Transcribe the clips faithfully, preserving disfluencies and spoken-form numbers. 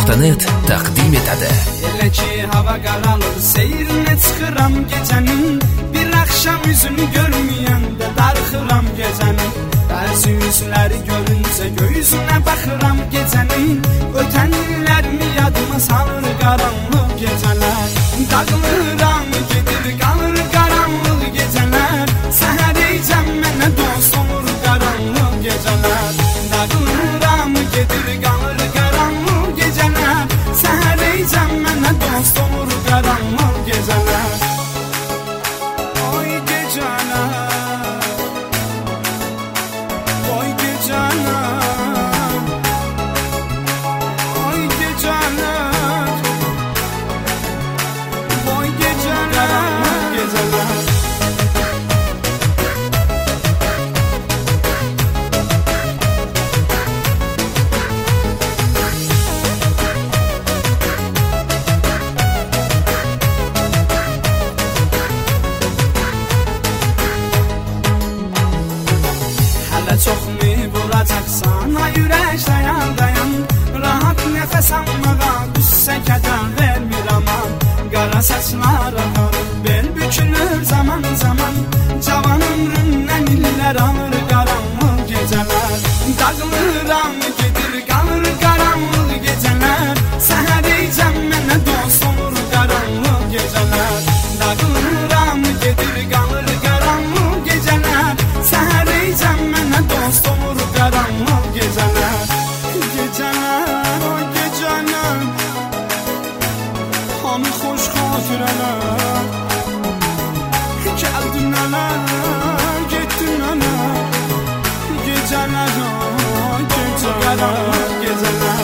nokta net təqdim etədi. Elə ki hava qaralır, seyrinə çıxıram gecənin, bir axşam üzünü görməyəndə darxıram gecənin. Bəzi üzləri görüncə gözünə baxıram gecənin, ötən illərimi yadıma salır qaranlıq gecələr. Dağılıram, gedir qalır qaranlıq gecələr, səhərəcəm mənə dost olur qaranlıq gecələr. Dağılıram, gedir qalır qaranlıq gecələr, səhərəcəm mənə dost olur qaranlıq gecələr. Oy gecələr, oy gecələr, oy gecələr, oy gecələr, gecələr. Çoxmu vuracaqsan, ay ürək dayan dayan, rahat nəfəs almağa qüssə kədər vermir aman. Qara saçlar ağarır, bel bükülür zaman zaman, cavan ömrümdən illər alır qaranlıq gecələr. Dağılıram, gedir qalır qaranlıq gecələr, səhərəcəm mənə dost olur qaranlıq gecələr. Dağılıram, gedir qalır qaranlıq gecələr, səhərəcəm mənə dost olur qaranlıq gecələr. Gecələr, o gecələr, hamı xoş xatirələr. Gəldin nələr, getdin nələr, gecələr, o gecələr, gecələr.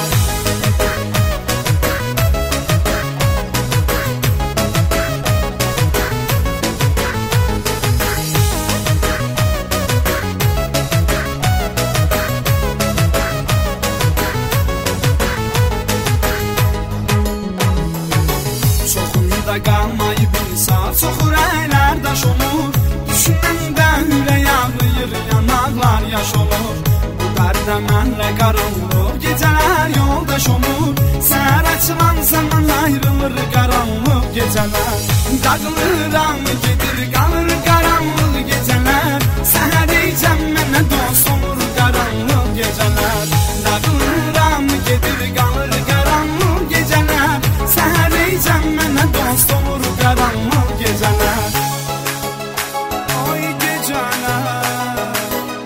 Qalmayıb insan, çox ürəklər daş olur, düşünəndə ürək ağlayır, yanaqlar yaş olur. Bu dərdə mənlə qaranlıq gecələr yoldaş olur, səhər açılan zaman ayrılır qaranlıq gecələr. Dağılıram, gedir qalır qaranlıq gecələr, səhərəcəm mənə dost olur qaranlıq gecələr. Dağılıram, gedir qalır qaranlıq gecələr, səhərəcəm mənə dost olur qaranlıq gecələr. Oy gecələr,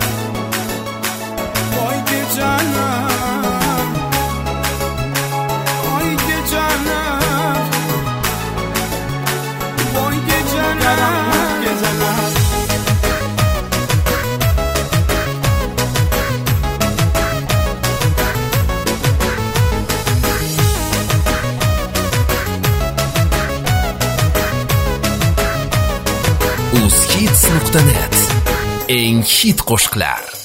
oy gecələr, oy gecələr, oy gecələr, gecələr. uz hits nokta net eng hit qo'shiqlar.